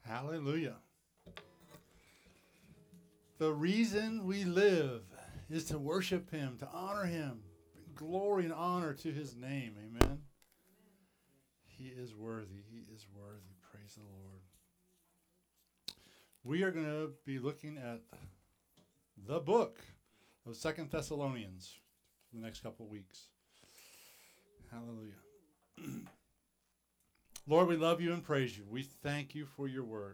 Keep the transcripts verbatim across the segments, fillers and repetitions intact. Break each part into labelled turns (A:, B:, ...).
A: Hallelujah. The reason we live is to worship him, to honor him, bring glory and honor to his name. Amen. He is worthy. He is worthy. Praise the Lord. We are going to be looking at the book of Second Thessalonians for the next couple of weeks. Hallelujah. Lord, we love you and praise you. We thank you for your word.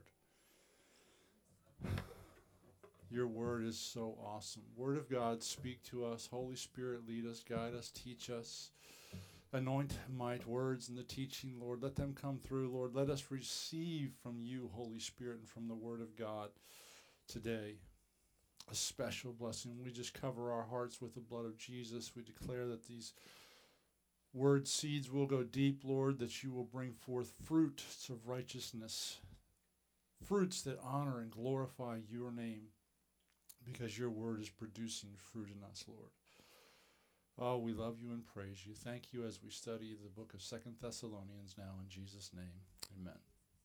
A: Your word is so awesome. Word of God, speak to us. Holy Spirit, lead us, guide us, teach us. Anoint my words in the teaching, Lord. Let them come through, Lord. Let us receive from you, Holy Spirit, and from the word of God today. A special blessing. We just cover our hearts with the blood of Jesus. We declare that these word seeds will go deep, Lord, that you will bring forth fruits of righteousness, fruits that honor and glorify your name, because your word is producing fruit in us, Lord. Oh, we love you and praise you. Thank you as we study the book of Second Thessalonians now in Jesus' name. Amen.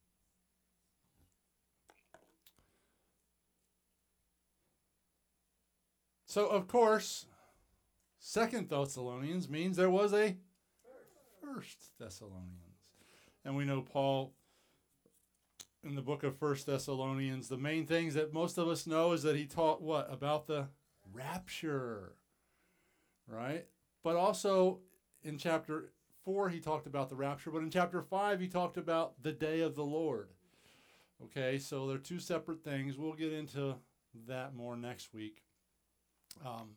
A: So, of course, Second Thessalonians means there was a First Thessalonians. And we know Paul, in the book of First Thessalonians, the main things that most of us know is that he taught what? About the rapture, right? But also in chapter four, he talked about the rapture. But in chapter five, he talked about the day of the Lord. Okay, so they're two separate things. We'll get into that more next week. Um,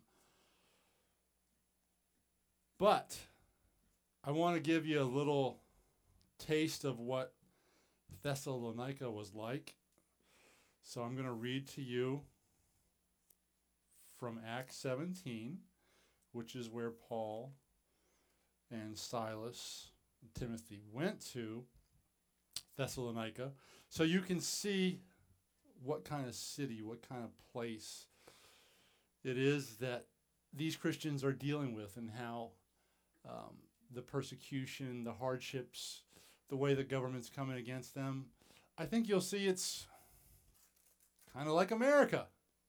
A: but I want to give you a little taste of what Thessalonica was like. So I'm going to read to you from Acts seventeen, which is where Paul and Silas and Timothy went to Thessalonica. So you can see what kind of city, what kind of place it is that these Christians are dealing with, and how um, the persecution, the hardships, the way the government's coming against them. I think you'll see it's kind of like America.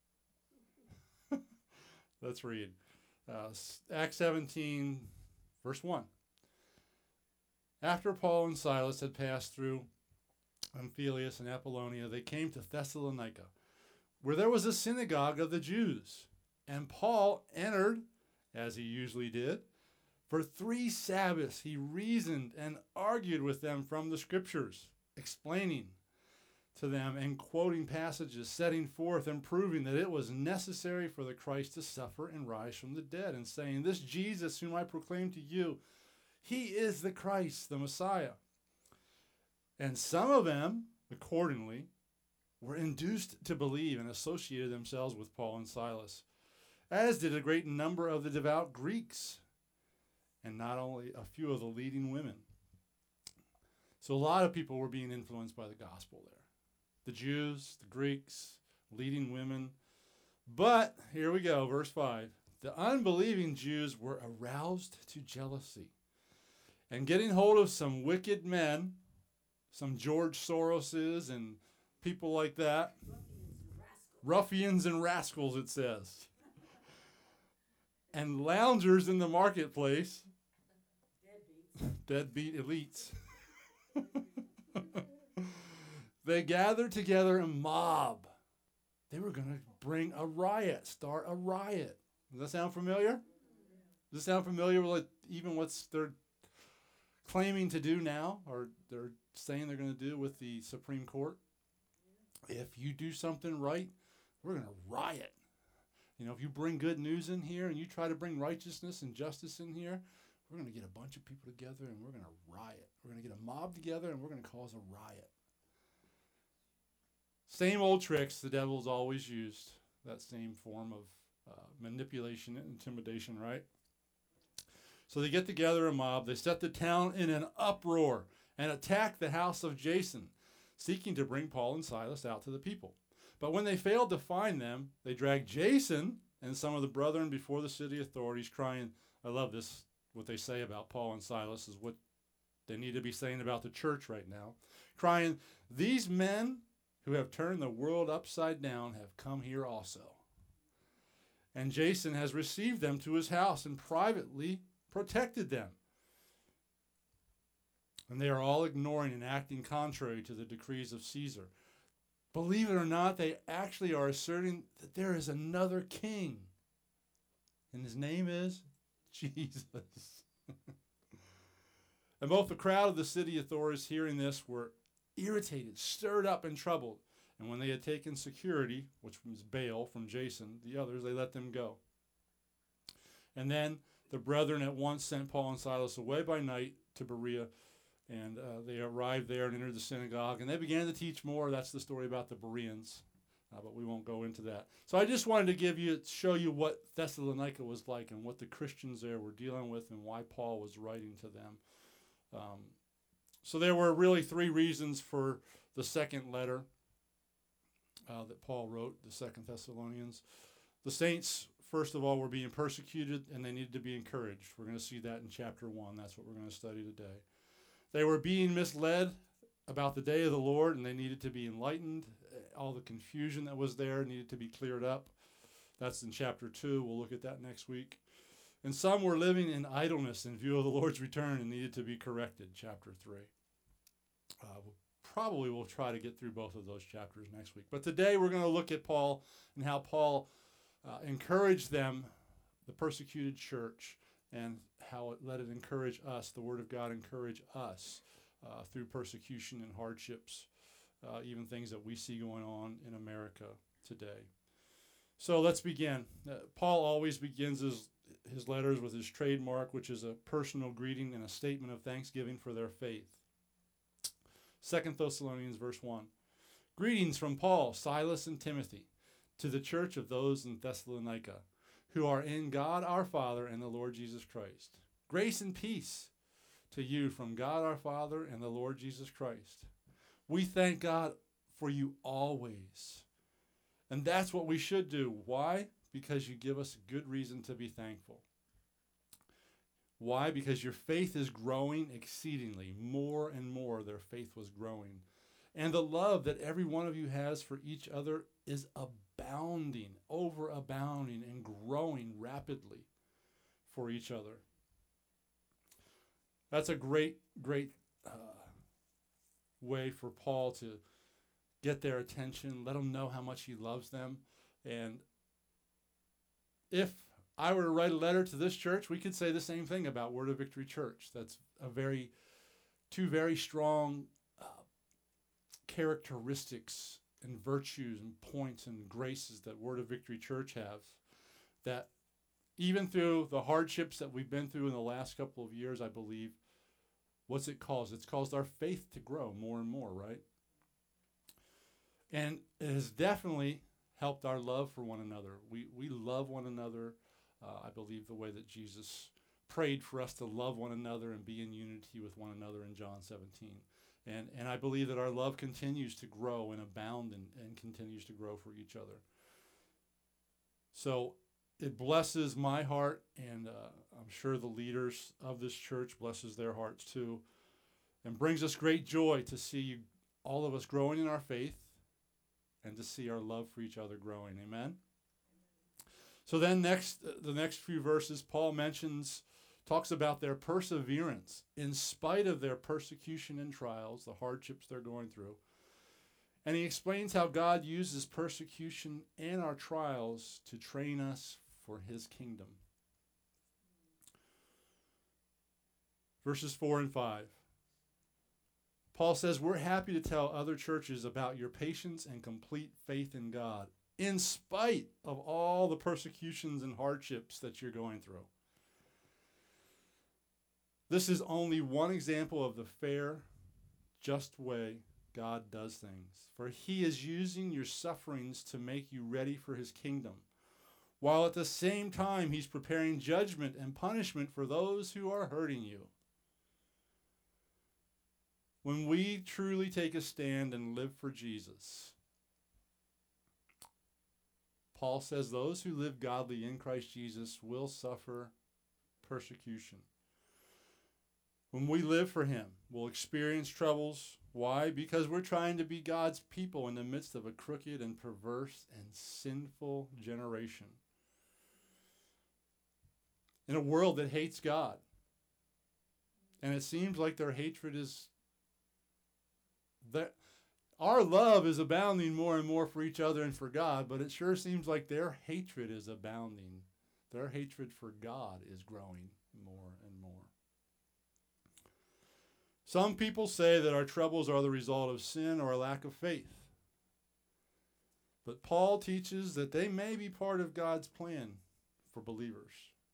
A: Let's read. Uh, Acts seventeen, verse one. After Paul and Silas had passed through Amphipolis and Apollonia, they came to Thessalonica, where there was a synagogue of the Jews. And Paul entered, as he usually did. For three Sabbaths he reasoned and argued with them from the Scriptures, explaining to them and quoting passages, setting forth and proving that it was necessary for the Christ to suffer and rise from the dead, and saying, "This Jesus whom I proclaim to you, he is the Christ, the Messiah." And some of them, accordingly, were induced to believe and associated themselves with Paul and Silas, as did a great number of the devout Greeks, and not only a few of the leading women. So a lot of people were being influenced by the gospel there. The Jews, the Greeks, leading women. But, here we go, verse five. The unbelieving Jews were aroused to jealousy, and getting hold of some wicked men, some George Soroses and people like that, ruffians and rascals, it says, and loungers in the marketplace, deadbeat elites. They gathered together a mob. They were going to bring a riot, start a riot. Does that sound familiar? Does it sound familiar with like even what they're claiming to do now, or they're saying they're going to do with the Supreme Court? If you do something right, we're going to riot. You know, if you bring good news in here and you try to bring righteousness and justice in here, we're going to get a bunch of people together and we're going to riot. We're going to get a mob together and we're going to cause a riot. Same old tricks the devil's always used. That same form of uh, manipulation and intimidation, right? So they get together a mob. They set the town in an uproar and attack the house of Jason, seeking to bring Paul and Silas out to the people. But when they failed to find them, they dragged Jason and some of the brethren before the city authorities, crying, I love this, what they say about Paul and Silas is what they need to be saying about the church right now, crying, "These men who have turned the world upside down have come here also. And Jason has received them to his house and privately protected them. And they are all ignoring and acting contrary to the decrees of Caesar. Believe it or not, they actually are asserting that there is another king. And his name is Jesus. And both the crowd of the city authorities hearing this were irritated, stirred up, and troubled. And when they had taken security, which was bail from Jason, the others, they let them go. And then the brethren at once sent Paul and Silas away by night to Berea. And uh, they arrived there and entered the synagogue. And they began to teach more. That's the story about the Bereans. Uh, but we won't go into that. So I just wanted to give you, show you what Thessalonica was like and what the Christians there were dealing with and why Paul was writing to them. Um, so there were really three reasons for the second letter uh, that Paul wrote, the Second Thessalonians. The saints, first of all, were being persecuted and they needed to be encouraged. We're going to see that in chapter one. That's what we're going to study today. They were being misled about the day of the Lord and they needed to be enlightened. All the confusion that was there needed to be cleared up. That's in chapter two. We'll look at that next week. And some were living in idleness in view of the Lord's return and needed to be corrected, chapter three. Uh, we'll probably we'll try to get through both of those chapters next week. But today we're going to look at Paul and how Paul uh, encouraged them, the persecuted church, and how it let it encourage us, the Word of God encourage us uh, through persecution and hardships, uh, even things that we see going on in America today. So let's begin. Uh, Paul always begins his, his letters with his trademark, which is a personal greeting and a statement of thanksgiving for their faith. Second Thessalonians verse one. Greetings from Paul, Silas, and Timothy to the church of those in Thessalonica, who are in God our Father and the Lord Jesus Christ. Grace and peace to you from God our Father and the Lord Jesus Christ. We thank God for you always. And that's what we should do. Why? Because you give us a good reason to be thankful. Why? Because your faith is growing exceedingly. More and more their faith was growing. And the love that every one of you has for each other is abounding, overabounding, and growing rapidly for each other. That's a great, great uh, way for Paul to get their attention, let them know how much he loves them. And if I were to write a letter to this church, we could say the same thing about Word of Victory Church. That's a very, two very strong uh, characteristics and virtues and points and graces that Word of Victory Church has, that even through the hardships that we've been through in the last couple of years, I believe, what's it caused? It's caused our faith to grow more and more, right? And it has definitely helped our love for one another. We we love one another. Uh, I believe the way that Jesus prayed for us to love one another and be in unity with one another in John seventeen. And and I believe that our love continues to grow and abound and, and continues to grow for each other. So it blesses my heart, and uh, I'm sure the leaders of this church blesses their hearts too, and brings us great joy to see all of us growing in our faith and to see our love for each other growing. Amen? So then next, uh, the next few verses, Paul mentions, talks about their perseverance in spite of their persecution and trials, the hardships they're going through. And he explains how God uses persecution and our trials to train us for his kingdom. Verses four and five. Paul says, we're happy to tell other churches about your patience and complete faith in God, in spite of all the persecutions and hardships that you're going through. This is only one example of the fair, just way God does things. For he is using your sufferings to make you ready for his kingdom, while at the same time he's preparing judgment and punishment for those who are hurting you. When we truly take a stand and live for Jesus, Paul says those who live godly in Christ Jesus will suffer persecution. When we live for him, we'll experience troubles, Why? Because we're trying to be God's people in the midst of a crooked and perverse and sinful generation. In a world that hates God. And it seems like their hatred is that our love is abounding more and more for each other and for God, but it sure seems like their hatred is abounding. Their hatred for God is growing more and more. Some people say that our troubles are the result of sin or a lack of faith. But Paul teaches that they may be part of God's plan for believers.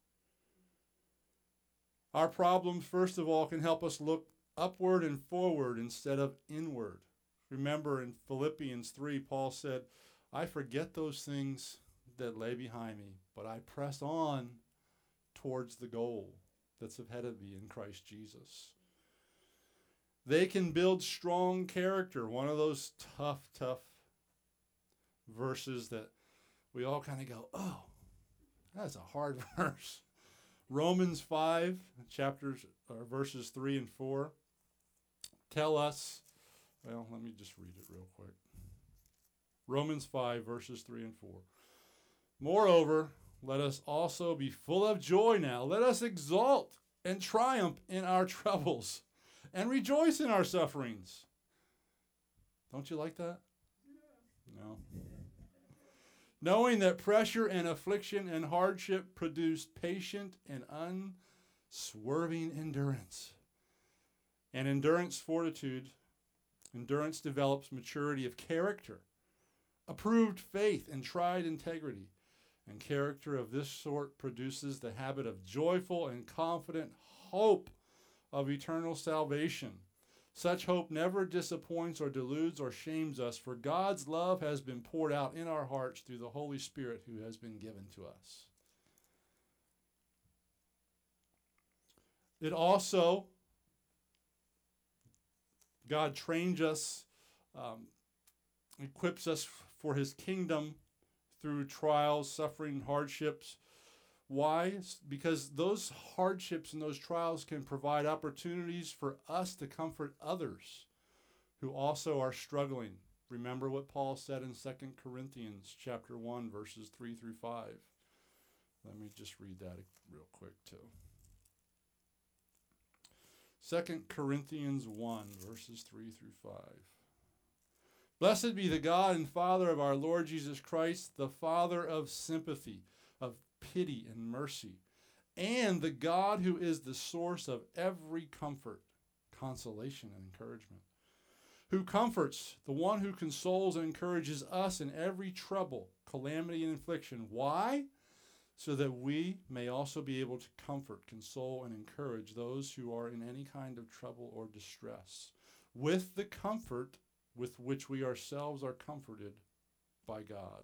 A: Our problems, first of all, can help us look upward and forward instead of inward. Remember in Philippians three, Paul said, I forget those things that lay behind me, but I press on towards the goal that's ahead of me in Christ Jesus. They can build strong character. One of those tough, tough verses that we all kind of go, oh, that's a hard verse. Romans five, chapters, or verses three and four, tell us, well, let me just read it real quick. Romans five, verses three and four. Moreover, let us also be full of joy now. Let us exult and triumph in our troubles and rejoice in our sufferings. Don't you like that? No. Knowing that pressure and affliction and hardship produce patient and unswerving endurance. And endurance, fortitude. Endurance develops maturity of character, approved faith, and tried integrity. And character of this sort produces the habit of joyful and confident hope of eternal salvation. Such hope never disappoints or deludes or shames us, for God's love has been poured out in our hearts through the Holy Spirit who has been given to us. It also, God trains us, um, equips us for his kingdom through trials, suffering, hardships. Why? Because those hardships and those trials can provide opportunities for us to comfort others who also are struggling. Remember what Paul said in Second Corinthians chapter one, verses three through five. Let me just read that real quick too. Second Corinthians one, verses three through five. Blessed be the God and Father of our Lord Jesus Christ, the Father of sympathy, of pity and mercy, and the God who is the source of every comfort, consolation, and encouragement, who comforts, the one who consoles and encourages us in every trouble, calamity, and affliction. Why? So that we may also be able to comfort, console, and encourage those who are in any kind of trouble or distress, with the comfort with which we ourselves are comforted by God.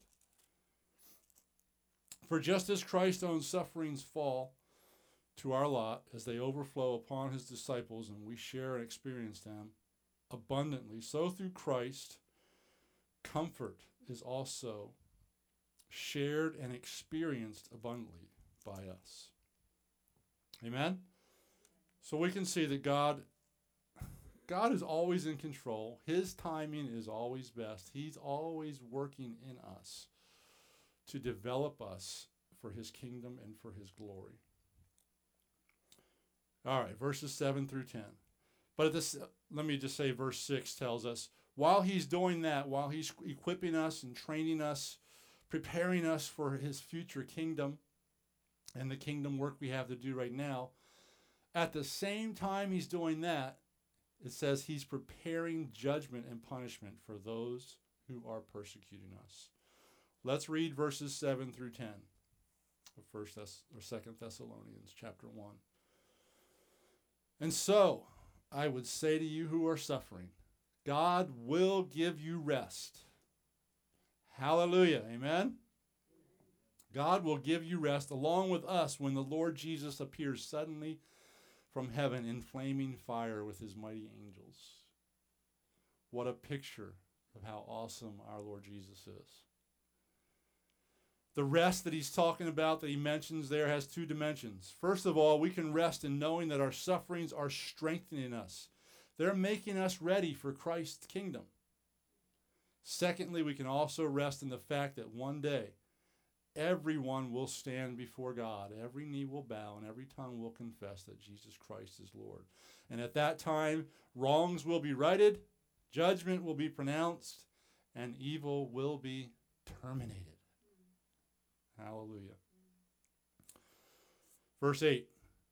A: For just as Christ's own sufferings fall to our lot as they overflow upon his disciples and we share and experience them abundantly, so through Christ, comfort is also shared and experienced abundantly by us. Amen? So we can see that God, God is always in control. His timing is always best. He's always working in us to develop us for his kingdom and for his glory. All right, verses seven through ten. But at this, let me just say verse six tells us, while he's doing that, while he's equipping us and training us, preparing us for his future kingdom and the kingdom work we have to do right now, at the same time he's doing that, it says he's preparing judgment and punishment for those who are persecuting us. Let's read verses seven through ten of First Thess- or Second Thessalonians chapter one. And so, I would say to you who are suffering, God will give you rest. Hallelujah. Amen? God will give you rest along with us when the Lord Jesus appears suddenly from heaven in flaming fire with his mighty angels. What a picture of how awesome our Lord Jesus is. The rest that he's talking about, that he mentions there, has two dimensions. First of all, we can rest in knowing that our sufferings are strengthening us. They're making us ready for Christ's kingdom. Secondly, we can also rest in the fact that one day everyone will stand before God. Every knee will bow and every tongue will confess that Jesus Christ is Lord. And at that time, wrongs will be righted, judgment will be pronounced, and evil will be terminated. Hallelujah. Verse eight.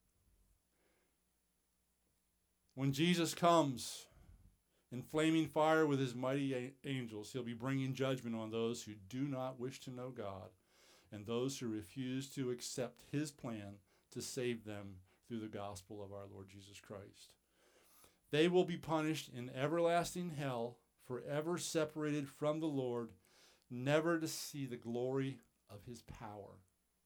A: When Jesus comes in flaming fire with his mighty a- angels, he'll be bringing judgment on those who do not wish to know God and those who refuse to accept his plan to save them through the gospel of our Lord Jesus Christ. They will be punished in everlasting hell, forever separated from the Lord, never to see the glory of his power.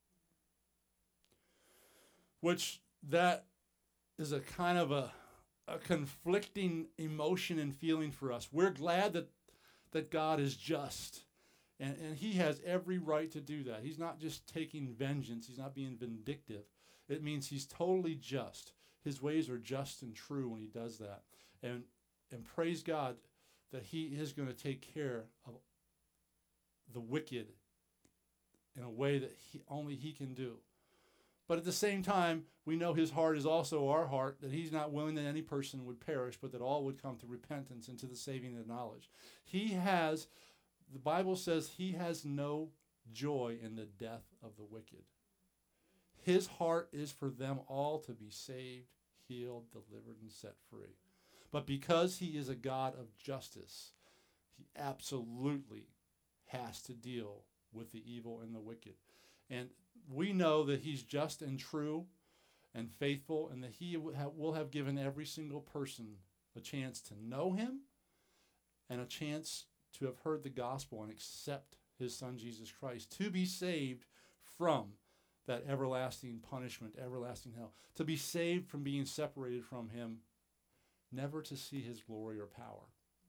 A: Which that is a kind of a, a conflicting emotion and feeling for us. We're glad that, that God is just. And, and he has every right to do that. He's not just taking vengeance. He's not being vindictive. It means he's totally just. His ways are just and true when he does that. And, and praise God that he is going to take care of the wicked in a way that he, only he can do. But at the same time, we know his heart is also our heart, that he's not willing that any person would perish, but that all would come to repentance and to the saving of knowledge. He has, the Bible says, he has no joy in the death of the wicked. His heart is for them all to be saved, healed, delivered, and set free. But because he is a God of justice, he absolutely has to deal with the evil and the wicked. And we know that he's just and true and faithful, and that he will have given every single person a chance to know him and a chance to have heard the gospel and accept his son Jesus Christ, to be saved from that everlasting punishment, everlasting hell, to be saved from being separated from him, never to see his glory or power.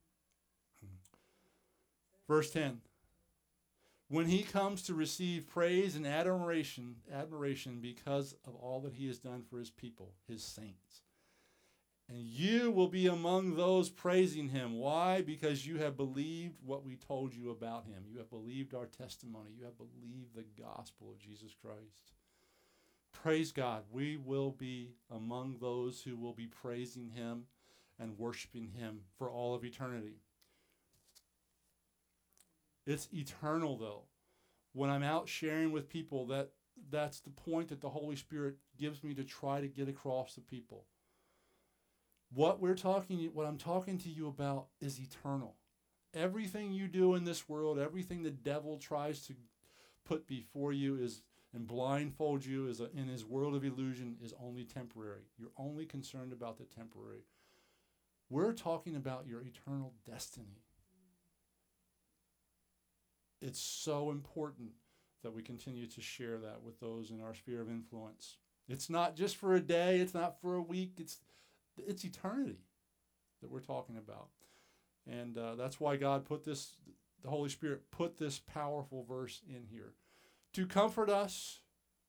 A: Verse ten. When he comes to receive praise and admiration, admiration because of all that he has done for his people, his saints. And you will be among those praising him. Why? Because you have believed what we told you about him. You have believed our testimony. You have believed the gospel of Jesus Christ. Praise God. We will be among those who will be praising him and worshiping him for all of eternity. It's eternal, though. When I'm out sharing with people, that that's the point that the Holy Spirit gives me to try to get across to people. What we're talking, what I'm talking to you about is eternal. Everything you do in this world, everything the devil tries to put before you is and blindfold you is a, in his world of illusion is only temporary. You're only concerned about the temporary. We're talking about your eternal destiny. It's so important that we continue to share that with those in our sphere of influence. It's not just for a day. It's not for a week. It's it's eternity that we're talking about. And uh, that's why God put this, the Holy Spirit put this powerful verse in here to comfort us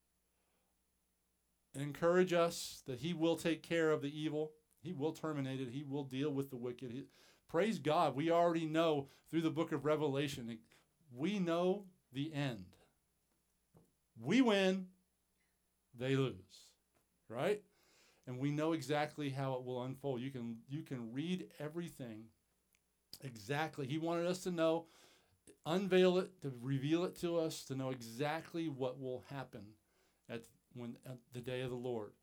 A: and encourage us that he will take care of the evil. He will terminate it. He will deal with the wicked. He, praise God. We already know through the book of Revelation, we know the end. We win, they lose, right? And we know exactly how it will unfold. You can you can read everything exactly. He wanted us to know, unveil it, to reveal it to us, to know exactly what will happen at when at the day of the Lord.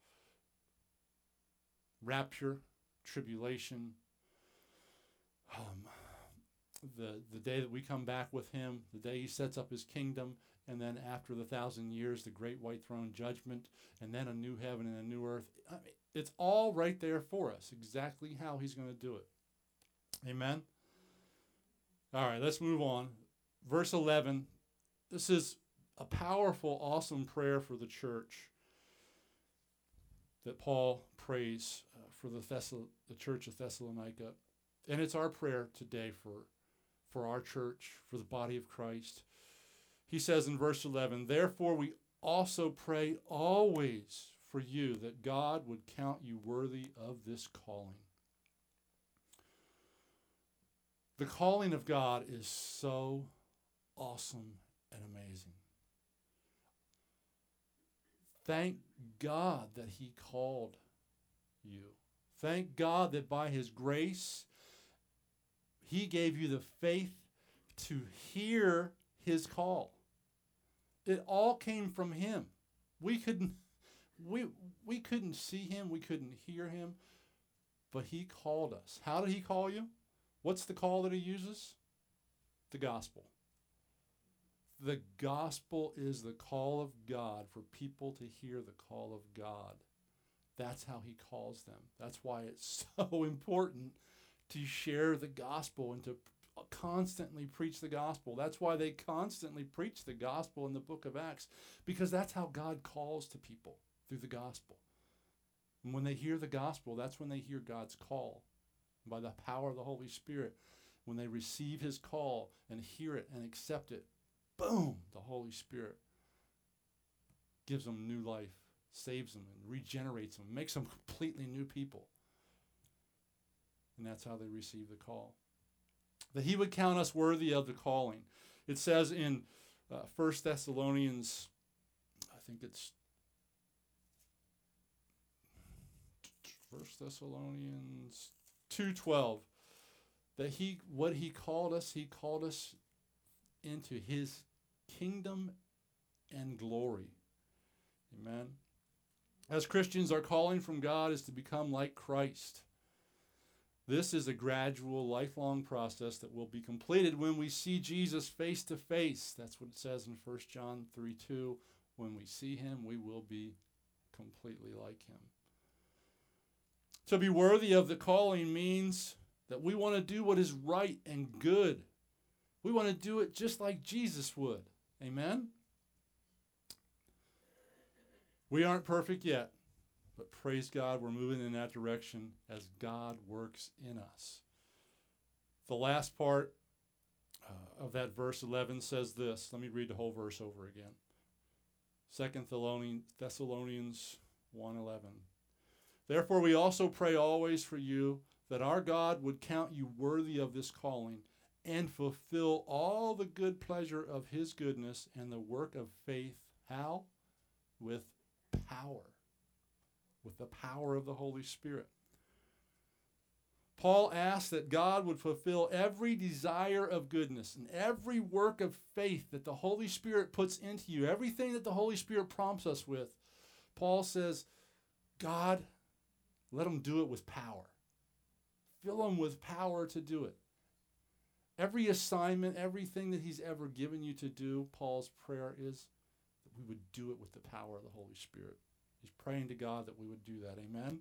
A: Rapture, tribulation, um, the the day that we come back with him, the day he sets up his kingdom, and then after the thousand years, the great white throne judgment, and then a new heaven and a new earth. I mean, it's all right there for us, exactly how he's going to do it. Amen? All right, let's move on. Verse eleven. This is a powerful, awesome prayer for the church that Paul prays uh, for the, Thessal- the church of Thessalonica. And it's our prayer today for, for our church, for the body of Christ. He says in verse eleven, therefore we also pray always for you that God would count you worthy of this calling. The calling of God is so awesome and amazing. Thank God that he called you. Thank God that by his grace, he gave you the faith to hear his call. It all came from him. We couldn't, we, we couldn't see him. We couldn't hear him. But he called us. How did he call you? What's the call that he uses? The gospel. The gospel is the call of God for people to hear the call of God. That's how he calls them. That's why it's so important to share the gospel and to constantly preach the gospel. That's why they constantly preach the gospel in the book of Acts, because that's how God calls to people, through the gospel. And when they hear the gospel, that's when they hear God's call. By the power of the Holy Spirit, when they receive his call and hear it and accept it, boom, the Holy Spirit gives them new life, saves them and regenerates them, makes them completely new people. And that's how they receive the call. That he would count us worthy of the calling. It says in uh, First Thessalonians, I think it's First Thessalonians two twelve, that he, what he called us, he called us into his kingdom and glory. Amen. As Christians, our calling from God is to become like Christ. This is a gradual, lifelong process that will be completed when we see Jesus face to face. That's what it says in First John three two. When we see him, we will be completely like him. To be worthy of the calling means that we want to do what is right and good. We want to do it just like Jesus would. Amen? We aren't perfect yet, but praise God, we're moving in that direction as God works in us. The last part uh, of that verse eleven says this. Let me read the whole verse over again. Second Thessalonians one eleven. Therefore we also pray always for you, that our God would count you worthy of this calling and fulfill all the good pleasure of his goodness and the work of faith. How? With power. With the power of the Holy Spirit. Paul asks that God would fulfill every desire of goodness and every work of faith that the Holy Spirit puts into you, everything that the Holy Spirit prompts us with. Paul says, God, let them do it with power. Fill them with power to do it. Every assignment, everything that he's ever given you to do, Paul's prayer is that we would do it with the power of the Holy Spirit. He's praying to God that we would do that. Amen?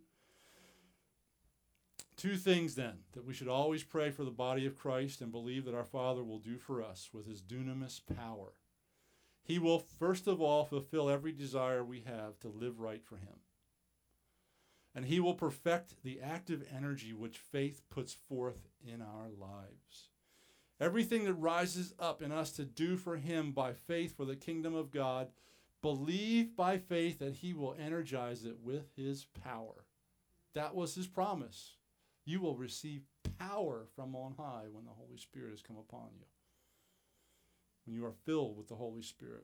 A: Two things then, that we should always pray for the body of Christ and believe that our Father will do for us with his dunamis power. He will, first of all, fulfill every desire we have to live right for him. And he will perfect the active energy which faith puts forth in our lives. Everything that rises up in us to do for him by faith for the kingdom of God, believe by faith that he will energize it with his power. That was his promise. You will receive power from on high when the Holy Spirit has come upon you. When you are filled with the Holy Spirit.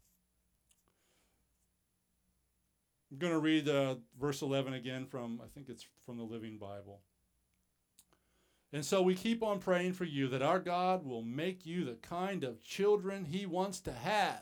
A: I'm going to read uh, verse eleven again from, I think it's from the Living Bible. And so we keep on praying for you that our God will make you the kind of children he wants to have.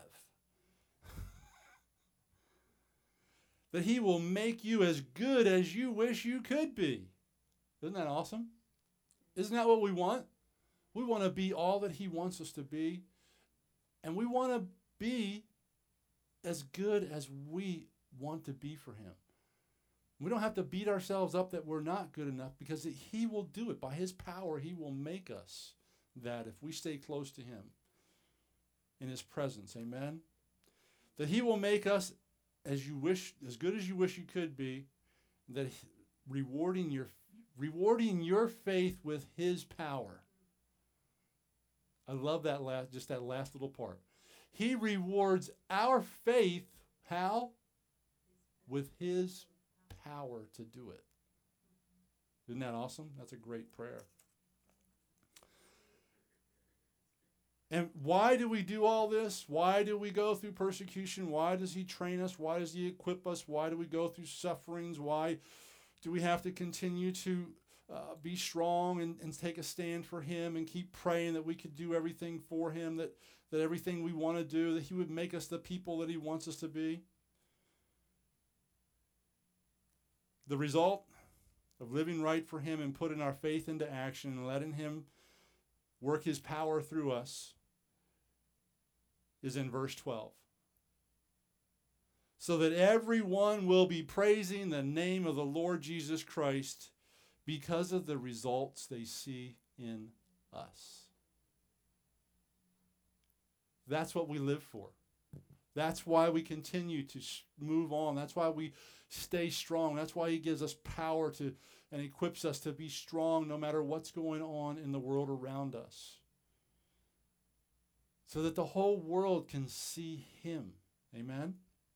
A: That he will make you as good as you wish you could be. Isn't that awesome? Isn't that what we want? We want to be all that he wants us to be. And we want to be as good as we want to be for him. We don't have to beat ourselves up that we're not good enough, because he will do it. By his power, he will make us that if we stay close to him in his presence. Amen? That he will make us as you wish, as good as you wish you could be, that he, rewarding your rewarding your faith with his power. I love that last, just that last little part. He rewards our faith, how? With his power to do it. Isn't that awesome? That's a great prayer. And why do we do all this? Why do we go through persecution? Why does he train us? Why does he equip us? Why do we go through sufferings? Why do we have to continue to uh, be strong and, and take a stand for him and keep praying that we could do everything for him, that, that everything we want to do, that he would make us the people that he wants us to be? The result of living right for him and putting our faith into action and letting him work his power through us is in verse twelve. So that everyone will be praising the name of the Lord Jesus Christ because of the results they see in us. That's what we live for. That's why we continue to move on. That's why we stay strong. That's why he gives us power to and equips us to be strong no matter what's going on in the world around us. So that the whole world can see him. Amen?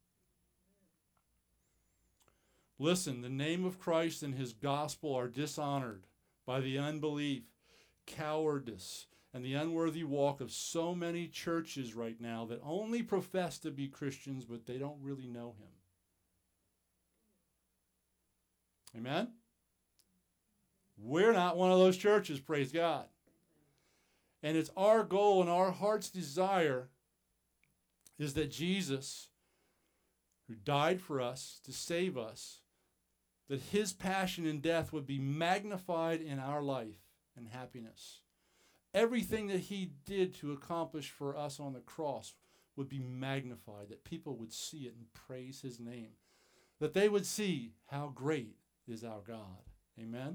A: Listen, the name of Christ and his gospel are dishonored by the unbelief, cowardice, and the unworthy walk of so many churches right now that only profess to be Christians, but they don't really know him. Amen? We're not one of those churches, praise God. And it's our goal and our heart's desire is that Jesus, who died for us to save us, that his passion and death would be magnified in our life and happiness. Everything that he did to accomplish for us on the cross would be magnified, that people would see it and praise his name, that they would see how great is our God. Amen?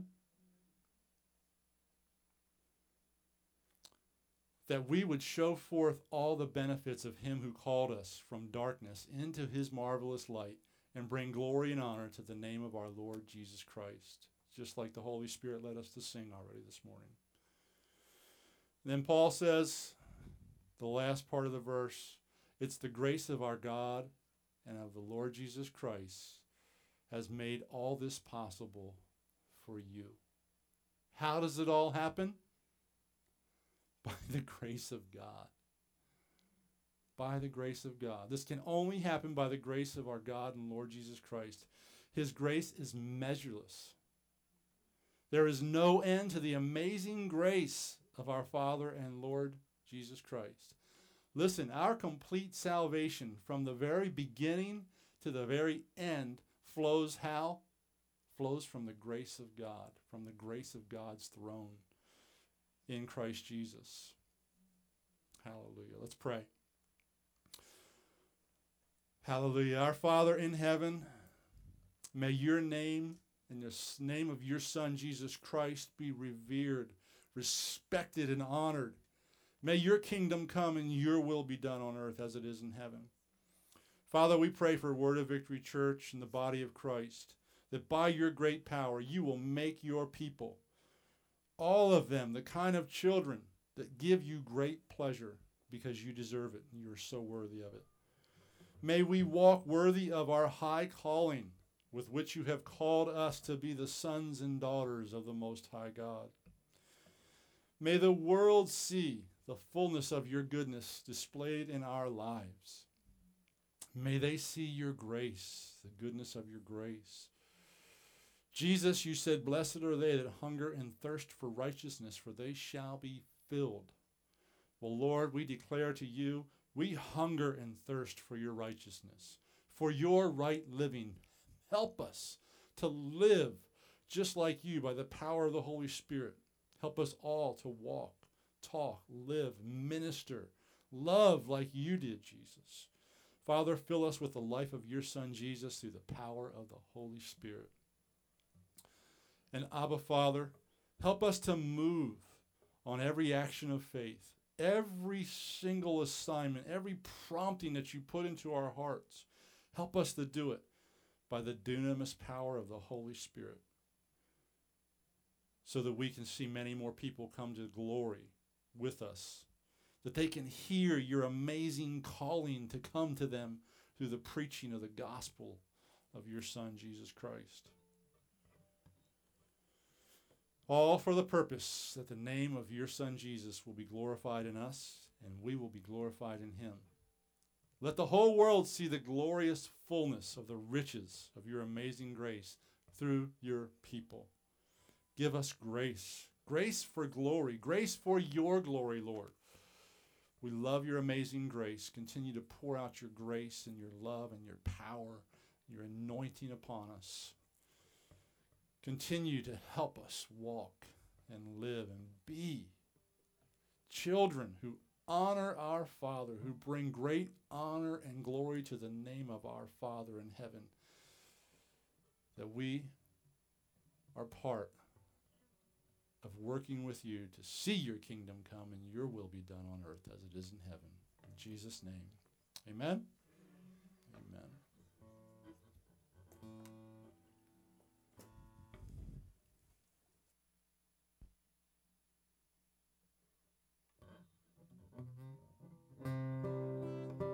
A: That we would show forth all the benefits of him who called us from darkness into his marvelous light and bring glory and honor to the name of our Lord Jesus Christ, just like the Holy Spirit led us to sing already this morning. Then Paul says, the last part of the verse, it's the grace of our God and of the Lord Jesus Christ has made all this possible for you. How does it all happen? By the grace of God. By the grace of God. This can only happen by the grace of our God and Lord Jesus Christ. His grace is measureless. There is no end to the amazing grace of our Father and Lord Jesus Christ. Listen, our complete salvation from the very beginning to the very end flows how? Flows from the grace of God, from the grace of God's throne in Christ Jesus. Hallelujah. Let's pray. Hallelujah. Our Father in heaven, may your name and the name of your Son, Jesus Christ, be revered, respected, and honored. May your kingdom come and your will be done on earth as it is in heaven. Father, we pray for Word of Victory Church and the body of Christ, that by your great power you will make your people, all of them, the kind of children that give you great pleasure because you deserve it and you are so worthy of it. May we walk worthy of our high calling with which you have called us to be the sons and daughters of the Most High God. May the world see the fullness of your goodness displayed in our lives. May they see your grace, the goodness of your grace. Jesus, you said, blessed are they that hunger and thirst for righteousness, for they shall be filled. Well, Lord, we declare to you, we hunger and thirst for your righteousness, for your right living. Help us to live just like you by the power of the Holy Spirit. Help us all to walk, talk, live, minister, love like you did, Jesus. Father, fill us with the life of your Son, Jesus, through the power of the Holy Spirit. And Abba, Father, help us to move on every action of faith, every single assignment, every prompting that you put into our hearts. Help us to do it by the dunamis power of the Holy Spirit, so that we can see many more people come to glory with us, that they can hear your amazing calling to come to them through the preaching of the gospel of your Son, Jesus Christ. All for the purpose that the name of your Son, Jesus, will be glorified in us and we will be glorified in him. Let the whole world see the glorious fullness of the riches of your amazing grace through your people. Give us grace, grace for glory, grace for your glory, Lord. We love your amazing grace. Continue to pour out your grace and your love and your power, your anointing upon us. Continue to help us walk and live and be children who honor our Father, who bring great honor and glory to the name of our Father in heaven, that we are part of working with you to see your kingdom come and your will be done on earth as it is in heaven. In Jesus' name, amen.